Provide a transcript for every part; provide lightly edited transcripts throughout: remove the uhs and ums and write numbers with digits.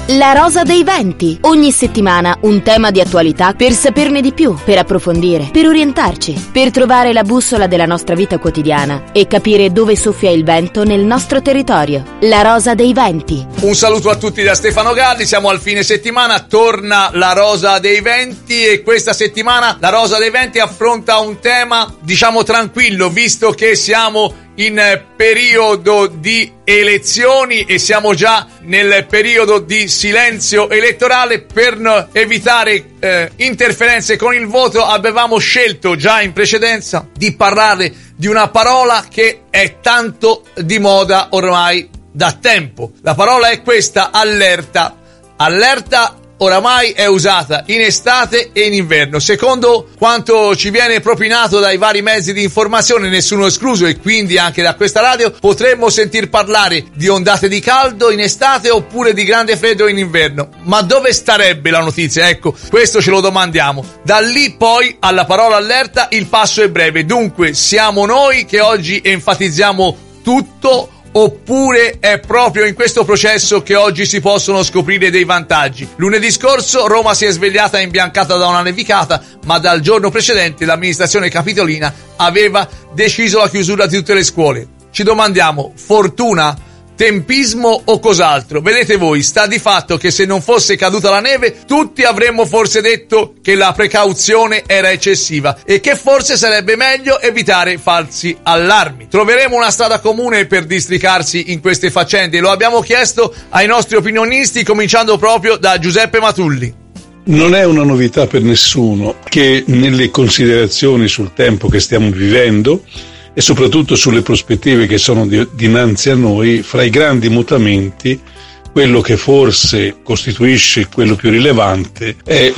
La Rosa dei Venti. Ogni settimana un tema di attualità per saperne di più, per approfondire, per orientarci, per trovare la bussola della nostra vita quotidiana e capire dove soffia il vento nel nostro territorio. La Rosa dei Venti. Un saluto a tutti da Stefano Galli, siamo al fine settimana, torna la Rosa dei Venti e questa settimana la Rosa dei Venti affronta un tema, diciamo, tranquillo, visto che siamo in periodo di elezioni e siamo già nel periodo di silenzio elettorale. Per evitare interferenze con il voto avevamo scelto già in precedenza di parlare di una parola che è tanto di moda ormai da tempo. La parola è questa: allerta. Allerta oramai è usata in estate e in inverno. Secondo quanto ci viene propinato dai vari mezzi di informazione, nessuno escluso, e quindi anche da questa radio, potremmo sentir parlare di ondate di caldo in estate oppure di grande freddo in inverno. Ma dove starebbe la notizia? Ecco, questo ce lo domandiamo. Da lì poi alla parola allerta il passo è breve. Dunque, siamo noi che oggi enfatizziamo tutto, oppure è proprio in questo processo che oggi si possono scoprire dei vantaggi? Lunedì scorso Roma si è svegliata imbiancata da una nevicata, ma dal giorno precedente l'amministrazione capitolina aveva deciso la chiusura di tutte le scuole. Ci domandiamo: fortuna, tempismo o cos'altro? Vedete voi, sta di fatto che se non fosse caduta la neve tutti avremmo forse detto che la precauzione era eccessiva e che forse sarebbe meglio evitare falsi allarmi. Troveremo una strada comune per districarsi in queste faccende? Lo abbiamo chiesto ai nostri opinionisti, cominciando proprio da Giuseppe Matulli. Non è una novità per nessuno che nelle considerazioni sul tempo che stiamo vivendo e soprattutto sulle prospettive che sono dinanzi a noi, fra i grandi mutamenti, quello che forse costituisce quello più rilevante è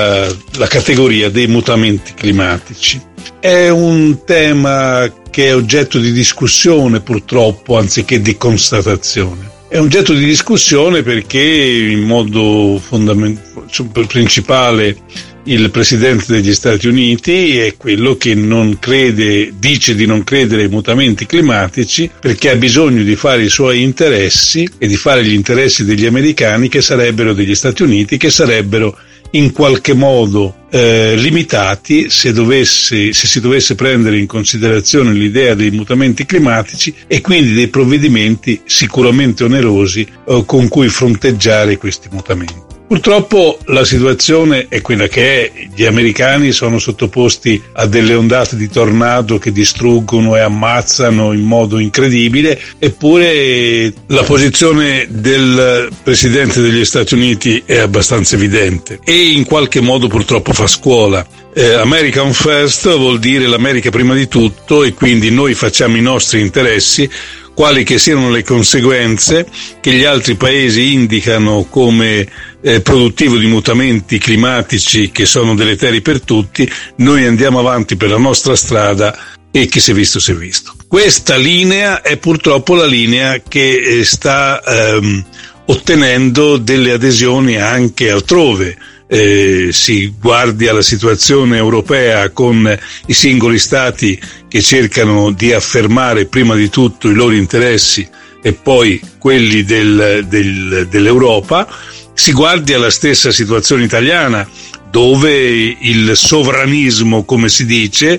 la categoria dei mutamenti climatici. È un tema che è oggetto di discussione, purtroppo, anziché di constatazione. È oggetto di discussione perché in modo principale il presidente degli Stati Uniti è quello che dice di non credere ai mutamenti climatici perché ha bisogno di fare i suoi interessi e di fare gli interessi degli americani, che sarebbero degli Stati Uniti, che sarebbero in qualche modo limitati se si dovesse prendere in considerazione l'idea dei mutamenti climatici e quindi dei provvedimenti sicuramente onerosi con cui fronteggiare questi mutamenti. Purtroppo la situazione è quella che è. Gli americani sono sottoposti a delle ondate di tornado che distruggono e ammazzano in modo incredibile, eppure la posizione del presidente degli Stati Uniti è abbastanza evidente e in qualche modo purtroppo fa scuola. American First vuol dire l'America prima di tutto, e quindi noi facciamo i nostri interessi, quali che siano le conseguenze che gli altri paesi indicano come produttivo di mutamenti climatici che sono deleteri per tutti. Noi andiamo avanti per la nostra strada e chi si è visto si è visto. Questa linea è purtroppo la linea che sta ottenendo delle adesioni anche altrove. Si guardi alla situazione europea con i singoli stati che cercano di affermare prima di tutto i loro interessi e poi quelli dell'Europa. Si guardi alla stessa situazione italiana, dove il sovranismo, come si dice,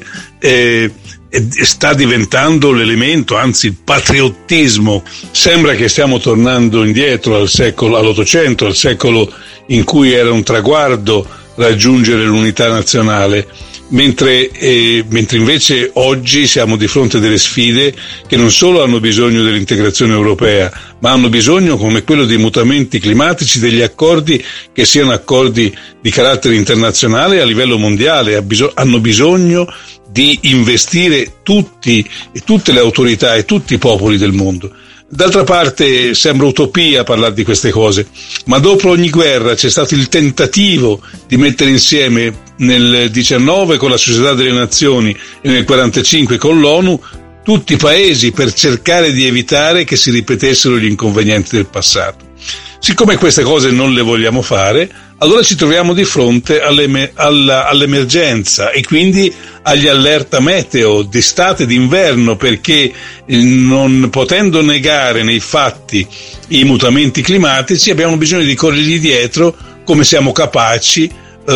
sta diventando l'elemento, anzi il patriottismo. Sembra che stiamo tornando indietro all'Ottocento, al secolo in cui era un traguardo raggiungere l'unità nazionale, mentre invece oggi siamo di fronte a delle sfide che non solo hanno bisogno dell'integrazione europea, ma hanno bisogno, come quello dei mutamenti climatici, degli accordi che siano accordi di carattere internazionale a livello mondiale. Hanno bisogno di investire tutte le autorità e tutti i popoli del mondo. D'altra parte sembra utopia parlare di queste cose, ma dopo ogni guerra c'è stato il tentativo di mettere insieme nel 19 con la Società delle Nazioni e nel 45 con l'ONU tutti i paesi per cercare di evitare che si ripetessero gli inconvenienti del passato. Siccome queste cose non le vogliamo fare, allora ci troviamo di fronte all'emergenza e quindi agli allerta meteo d'estate e d'inverno, perché non potendo negare nei fatti i mutamenti climatici abbiamo bisogno di corrergli dietro come siamo capaci,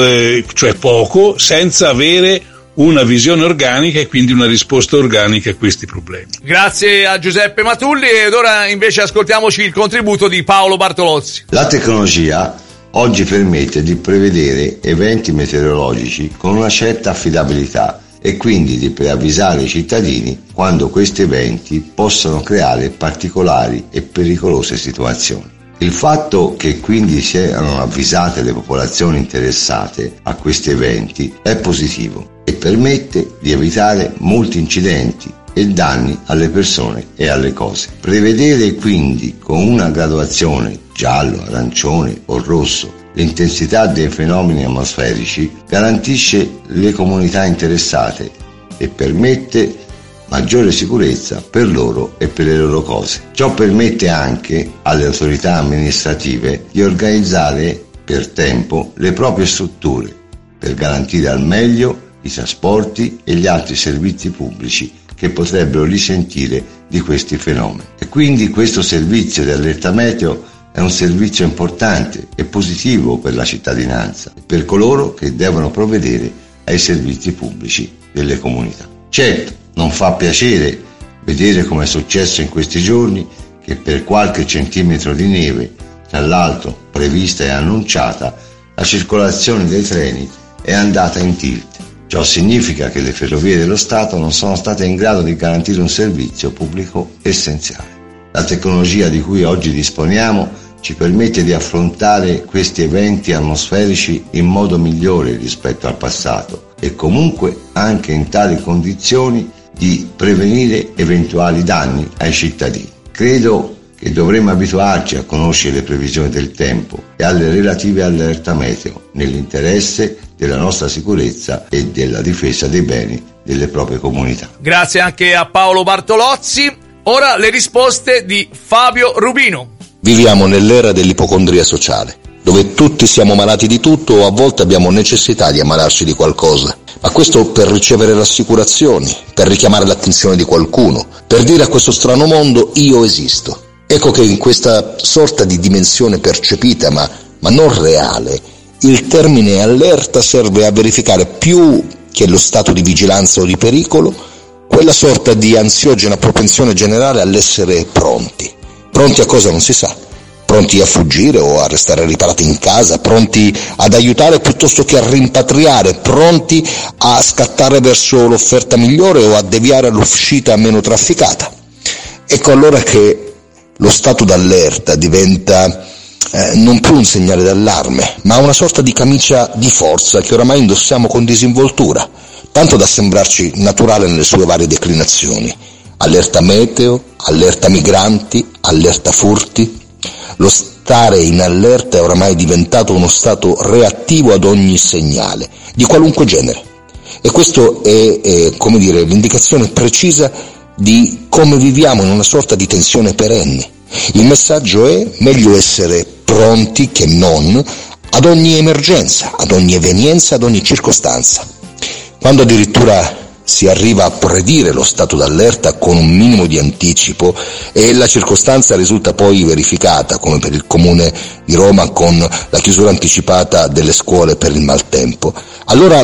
cioè poco, senza avere una visione organica e quindi una risposta organica a questi problemi. Grazie a Giuseppe Matulli, ed ora invece ascoltiamoci il contributo di Paolo Bartolozzi. La tecnologia oggi permette di prevedere eventi meteorologici con una certa affidabilità e quindi di preavvisare i cittadini quando questi eventi possono creare particolari e pericolose situazioni. Il fatto che quindi siano avvisate le popolazioni interessate a questi eventi è positivo e permette di evitare molti incidenti e danni alle persone e alle cose. Prevedere quindi con una graduazione giallo, arancione o rosso l'intensità dei fenomeni atmosferici garantisce le comunità interessate e permette maggiore sicurezza per loro e per le loro cose. Ciò permette anche alle autorità amministrative di organizzare per tempo le proprie strutture per garantire al meglio i trasporti e gli altri servizi pubblici che potrebbero risentire di questi fenomeni. E quindi questo servizio di allerta meteo è un servizio importante e positivo per la cittadinanza e per coloro che devono provvedere ai servizi pubblici delle comunità. Certo, non fa piacere vedere, come è successo in questi giorni, che per qualche centimetro di neve, tra l'altro prevista e annunciata, la circolazione dei treni è andata in tilt. Ciò significa che le ferrovie dello Stato non sono state in grado di garantire un servizio pubblico essenziale. La tecnologia di cui oggi disponiamo ci permette di affrontare questi eventi atmosferici in modo migliore rispetto al passato e comunque anche in tali condizioni di prevenire eventuali danni ai cittadini. Credo che dovremmo abituarci a conoscere le previsioni del tempo e alle relative allerta meteo nell'interesse della nostra sicurezza e della difesa dei beni delle proprie comunità. Grazie anche a Paolo Bartolozzi. Ora le risposte di Fabio Rubino. Viviamo nell'era dell'ipocondria sociale, dove tutti siamo malati di tutto o a volte abbiamo necessità di ammalarci di qualcosa. Ma questo per ricevere rassicurazioni, per richiamare l'attenzione di qualcuno, per dire a questo strano mondo io esisto. Ecco che in questa sorta di dimensione percepita ma non reale, il termine allerta serve a verificare più che lo stato di vigilanza o di pericolo, quella sorta di ansiogena propensione generale all'essere pronti. Pronti a cosa non si sa, pronti a fuggire o a restare riparati in casa, pronti ad aiutare piuttosto che a rimpatriare, pronti a scattare verso l'offerta migliore o a deviare l'uscita meno trafficata. Ecco allora che lo stato d'allerta diventa non più un segnale d'allarme, ma una sorta di camicia di forza che oramai indossiamo con disinvoltura, tanto da sembrarci naturale nelle sue varie declinazioni. Allerta meteo, allerta migranti, allerta furti. Lo stare in allerta è oramai diventato uno stato reattivo ad ogni segnale, di qualunque genere. E questo è come dire, l'indicazione precisa di come viviamo in una sorta di tensione perenne. Il messaggio è: meglio essere pronti che non ad ogni emergenza, ad ogni evenienza, ad ogni circostanza. Quando addirittura si arriva a predire lo stato d'allerta con un minimo di anticipo e la circostanza risulta poi verificata, come per il Comune di Roma con la chiusura anticipata delle scuole per il maltempo, allora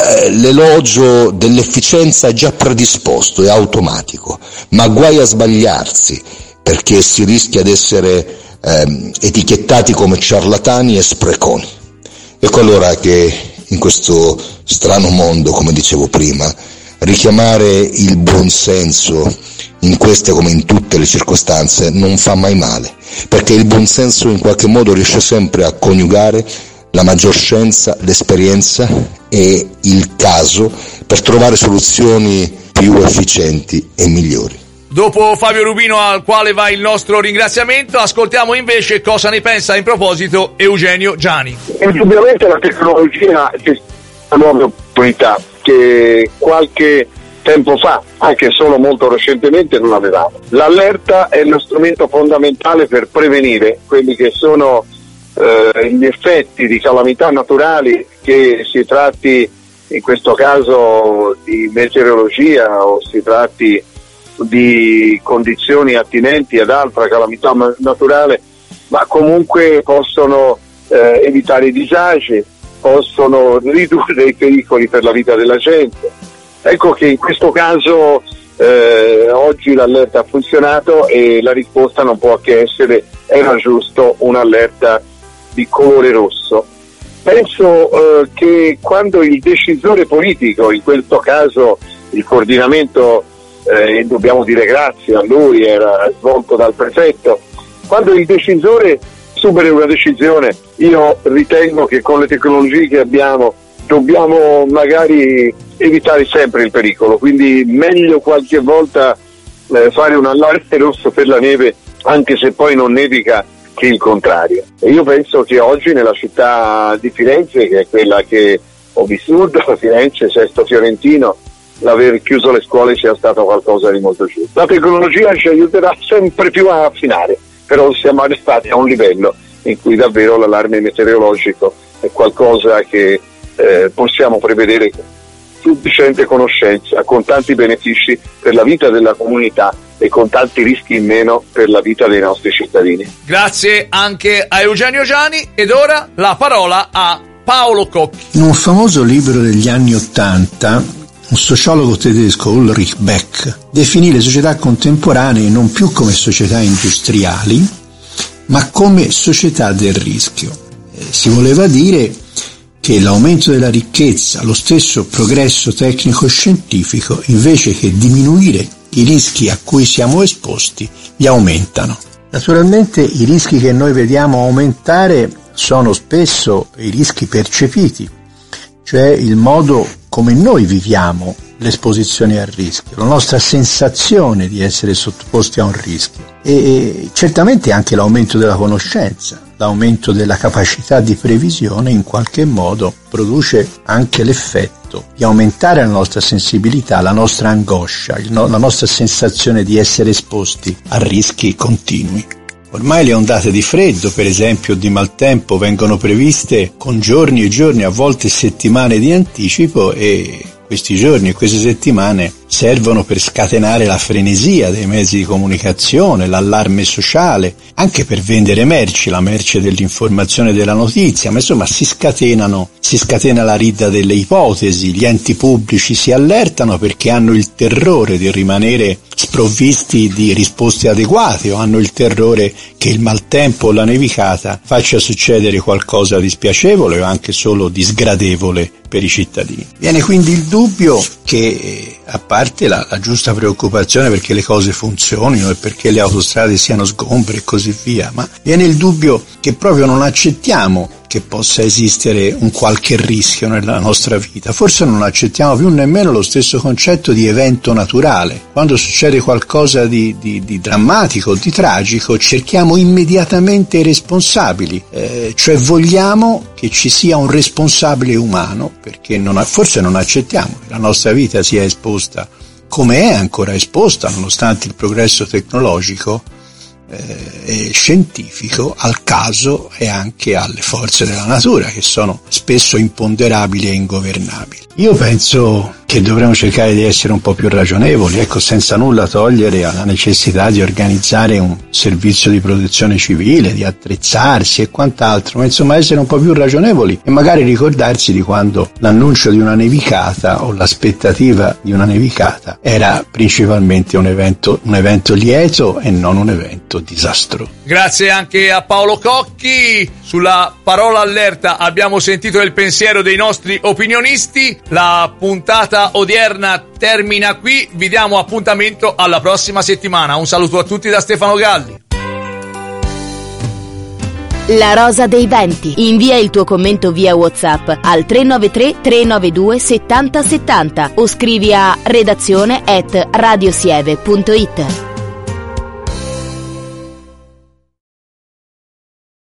l'elogio dell'efficienza è già predisposto, è automatico, ma guai a sbagliarsi, perché si rischia di essere etichettati come ciarlatani e spreconi. Ecco allora che in questo strano mondo, come dicevo prima, richiamare il buonsenso in queste come in tutte le circostanze non fa mai male, perché il buonsenso in qualche modo riesce sempre a coniugare la maggior scienza, l'esperienza e il caso per trovare soluzioni più efficienti e migliori. Dopo Fabio Rubino, al quale va il nostro ringraziamento, ascoltiamo invece cosa ne pensa in proposito Eugenio Giani. Indubbiamente la tecnologia è una nuova opportunità che qualche tempo fa, anche solo molto recentemente, non avevamo. L'allerta è lo strumento fondamentale per prevenire quelli che sono gli effetti di calamità naturali, che si tratti in questo caso di meteorologia o si tratti di condizioni attinenti ad altra calamità naturale, ma comunque possono evitare i disagi, possono ridurre i pericoli per la vita della gente. Ecco che in questo caso oggi l'allerta ha funzionato e la risposta non può che essere: era giusto un'allerta di colore rosso. Penso che quando il decisore politico, in questo caso il coordinamento, e dobbiamo dire grazie a lui, era svolto dal prefetto, quando il decisore supera una decisione, io ritengo che con le tecnologie che abbiamo dobbiamo magari evitare sempre il pericolo, quindi meglio qualche volta fare un allarme rosso per la neve, anche se poi non nevica, che il contrario. E io penso che oggi nella città di Firenze, che è quella che ho vissuto, Firenze, Sesto Fiorentino, l'aver chiuso le scuole sia stato qualcosa di molto giusto. La tecnologia ci aiuterà sempre più a affinare, però siamo arrivati a un livello in cui davvero l'allarme meteorologico è qualcosa che possiamo prevedere con sufficiente conoscenza, con tanti benefici per la vita della comunità e con tanti rischi in meno per la vita dei nostri cittadini. Grazie anche a Eugenio Giani, ed ora la parola a Paolo Cocchi. In un famoso libro degli anni '80, un sociologo tedesco, Ulrich Beck, definì le società contemporanee non più come società industriali, ma come società del rischio. Si voleva dire che l'aumento della ricchezza, lo stesso progresso tecnico-scientifico, invece che diminuire i rischi a cui siamo esposti, li aumentano. Naturalmente i rischi che noi vediamo aumentare sono spesso i rischi percepiti, cioè il modo come noi viviamo l'esposizione al rischio, la nostra sensazione di essere sottoposti a un rischio, e certamente anche l'aumento della conoscenza, l'aumento della capacità di previsione in qualche modo produce anche l'effetto di aumentare la nostra sensibilità, la nostra angoscia, la nostra sensazione di essere esposti a rischi continui. Ormai le ondate di freddo, per esempio, di maltempo vengono previste con giorni e giorni, a volte settimane di anticipo, e questi giorni e queste settimane servono per scatenare la frenesia dei mezzi di comunicazione, l'allarme sociale, anche per vendere merci, la merce dell'informazione e della notizia, ma insomma si scatena la ridda delle ipotesi, gli enti pubblici si allertano perché hanno il terrore di rimanere sprovvisti di risposte adeguate, o hanno il terrore che il maltempo o la nevicata faccia succedere qualcosa di spiacevole o anche solo di sgradevole per i cittadini. Viene quindi il dubbio che, a parte la giusta preoccupazione perché le cose funzionino e perché le autostrade siano sgombre e così via, ma viene il dubbio che proprio non accettiamo che possa esistere un qualche rischio nella nostra vita. Forse non accettiamo più nemmeno lo stesso concetto di evento naturale. Quando succede qualcosa di drammatico, di tragico, cerchiamo immediatamente i responsabili, cioè vogliamo che ci sia un responsabile umano, perché forse non accettiamo che la nostra vita sia esposta, come è ancora esposta, nonostante il progresso tecnologico e scientifico, al caso e anche alle forze della natura, che sono spesso imponderabili e ingovernabili. Io penso che dovremmo cercare di essere un po' più ragionevoli, senza nulla togliere alla necessità di organizzare un servizio di protezione civile, di attrezzarsi e quant'altro, ma insomma essere un po' più ragionevoli e magari ricordarsi di quando l'annuncio di una nevicata o l'aspettativa di una nevicata era principalmente un evento lieto e non un evento disastroso. Grazie anche a Paolo Cocchi. Sulla parola allerta abbiamo sentito il pensiero dei nostri opinionisti. La puntata odierna termina qui, vi diamo appuntamento alla prossima settimana. Un saluto a tutti da Stefano Galli. La Rosa dei Venti. Invia il tuo commento via WhatsApp al 393 392 7070 o scrivi a redazione@radiosieve.it.